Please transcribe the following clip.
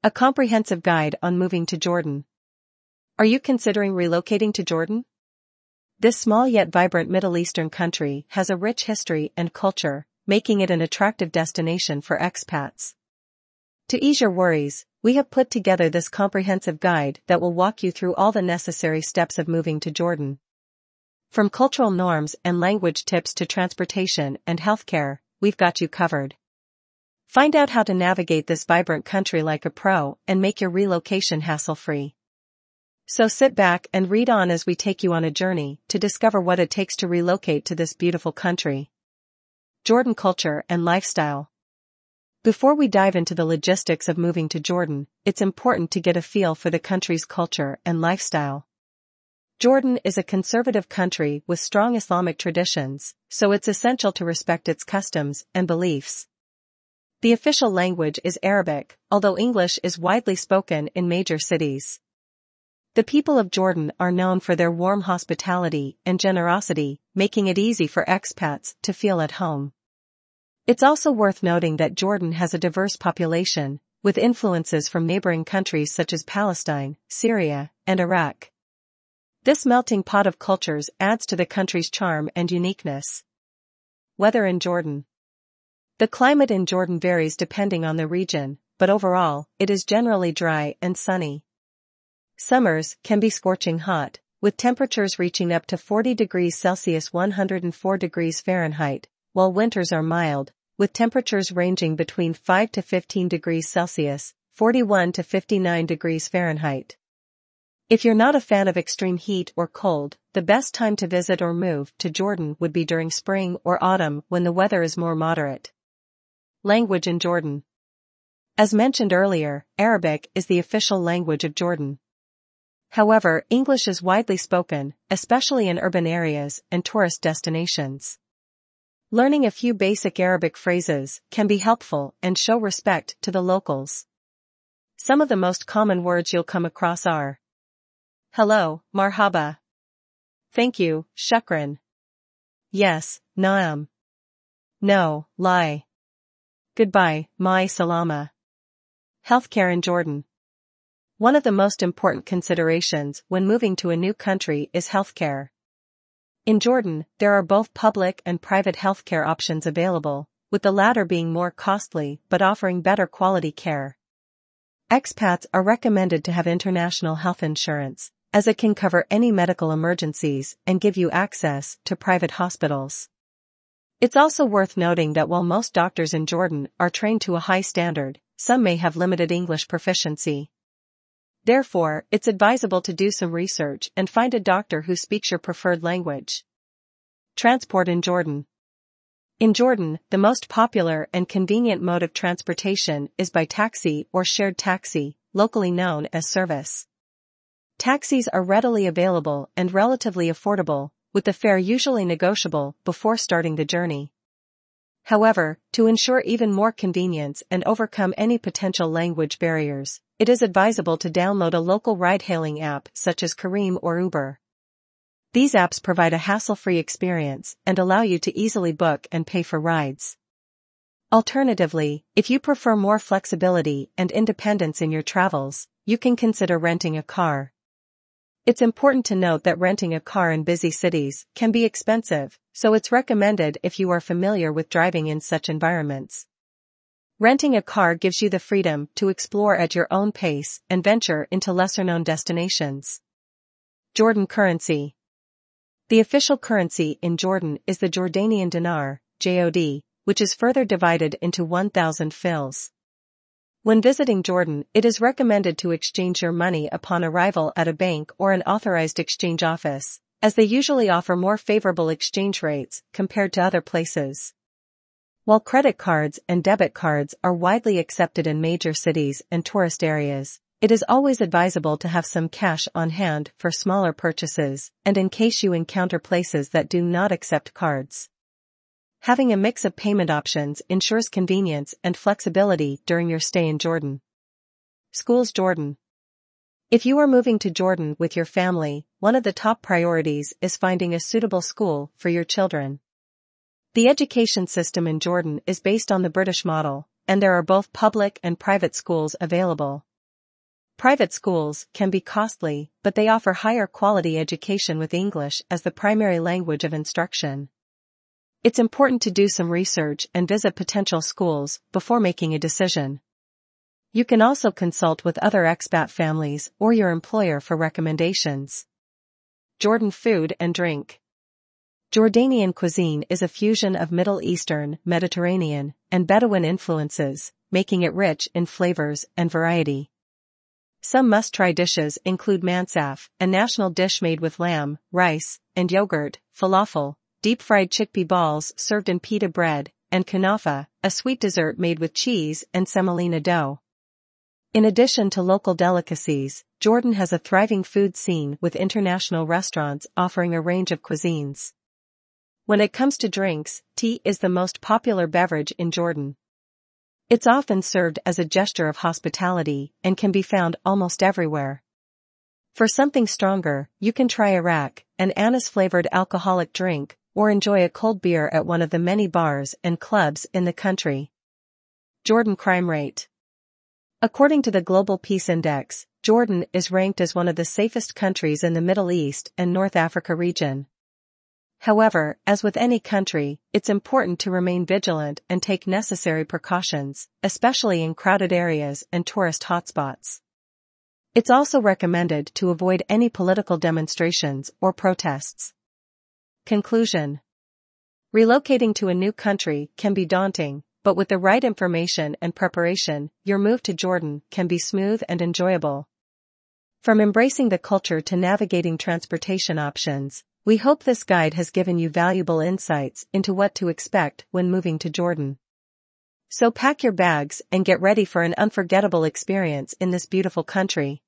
A comprehensive guide on moving to Jordan. Are you considering relocating to Jordan? This small yet vibrant Middle Eastern country has a rich history and culture, making it an attractive destination for expats. To ease your worries, we have put together this comprehensive guide that will walk you through all the necessary steps of moving to Jordan. From cultural norms and language tips to transportation and healthcare, we've got you covered. Find out how to navigate this vibrant country like a pro and make your relocation hassle-free. So sit back and read on as we take you on a journey to discover what it takes to relocate to this beautiful country. Jordan culture and lifestyle. Before we dive into the logistics of moving to Jordan, it's important to get a feel for the country's culture and lifestyle. Jordan is a conservative country with strong Islamic traditions, so it's essential to respect its customs and beliefs. The official language is Arabic, although English is widely spoken in major cities. The people of Jordan are known for their warm hospitality and generosity, making it easy for expats to feel at home. It's also worth noting that Jordan has a diverse population, with influences from neighboring countries such as Palestine, Syria, and Iraq. This melting pot of cultures adds to the country's charm and uniqueness. Weather in Jordan. The climate in Jordan varies depending on the region, but overall, it is generally dry and sunny. Summers can be scorching hot, with temperatures reaching up to 40 degrees Celsius 104 degrees Fahrenheit, while winters are mild, with temperatures ranging between 5 to 15 degrees Celsius, 41 to 59 degrees Fahrenheit. If you're not a fan of extreme heat or cold, the best time to visit or move to Jordan would be during spring or autumn when the weather is more moderate. Language in Jordan. As mentioned earlier, Arabic is the official language of Jordan. However, English is widely spoken, especially in urban areas and tourist destinations. Learning a few basic Arabic phrases can be helpful and show respect to the locals. Some of the most common words you'll come across are: hello, marhaba. Thank you, shukran. Yes, naam. No, lie. Goodbye, my salama. Healthcare in Jordan. One of the most important considerations when moving to a new country is healthcare. In Jordan, there are both public and private healthcare options available, with the latter being more costly but offering better quality care. Expats are recommended to have international health insurance, as it can cover any medical emergencies and give you access to private hospitals. It's also worth noting that while most doctors in Jordan are trained to a high standard, some may have limited English proficiency. Therefore, it's advisable to do some research and find a doctor who speaks your preferred language. Transport in Jordan. In Jordan, the most popular and convenient mode of transportation is by taxi or shared taxi, locally known as service. Taxis are readily available and relatively affordable, with the fare usually negotiable before starting the journey. However, to ensure even more convenience and overcome any potential language barriers, it is advisable to download a local ride-hailing app such as Careem or Uber. These apps provide a hassle-free experience and allow you to easily book and pay for rides. Alternatively, if you prefer more flexibility and independence in your travels, you can consider renting a car. It's important to note that renting a car in busy cities can be expensive, so it's recommended if you are familiar with driving in such environments. Renting a car gives you the freedom to explore at your own pace and venture into lesser-known destinations. Jordan currency. The official currency in Jordan is the Jordanian dinar, JOD, which is further divided into 1,000 fils. When visiting Jordan, it is recommended to exchange your money upon arrival at a bank or an authorized exchange office, as they usually offer more favorable exchange rates compared to other places. While credit cards and debit cards are widely accepted in major cities and tourist areas, it is always advisable to have some cash on hand for smaller purchases and in case you encounter places that do not accept cards. Having a mix of payment options ensures convenience and flexibility during your stay in Jordan. Schools Jordan. If you are moving to Jordan with your family, one of the top priorities is finding a suitable school for your children. The education system in Jordan is based on the British model, and there are both public and private schools available. Private schools can be costly, but they offer higher quality education with English as the primary language of instruction. It's important to do some research and visit potential schools before making a decision. You can also consult with other expat families or your employer for recommendations. Jordan food and drink. Jordanian cuisine is a fusion of Middle Eastern, Mediterranean, and Bedouin influences, making it rich in flavors and variety. Some must-try dishes include mansaf, a national dish made with lamb, rice, and yogurt, falafel, deep-fried chickpea balls served in pita bread, and kunafa, a sweet dessert made with cheese and semolina dough. In addition to local delicacies, Jordan has a thriving food scene with international restaurants offering a range of cuisines. When it comes to drinks, tea is the most popular beverage in Jordan. It's often served as a gesture of hospitality and can be found almost everywhere. For something stronger, you can try Arak, an anise-flavored alcoholic drink, or enjoy a cold beer at one of the many bars and clubs in the country. Jordan crime rate. According to the Global Peace Index, Jordan is ranked as one of the safest countries in the Middle East and North Africa region. However, as with any country, it's important to remain vigilant and take necessary precautions, especially in crowded areas and tourist hotspots. It's also recommended to avoid any political demonstrations or protests. Conclusion. Relocating to a new country can be daunting, but with the right information and preparation, your move to Jordan can be smooth and enjoyable. From embracing the culture to navigating transportation options, we hope this guide has given you valuable insights into what to expect when moving to Jordan. So pack your bags and get ready for an unforgettable experience in this beautiful country.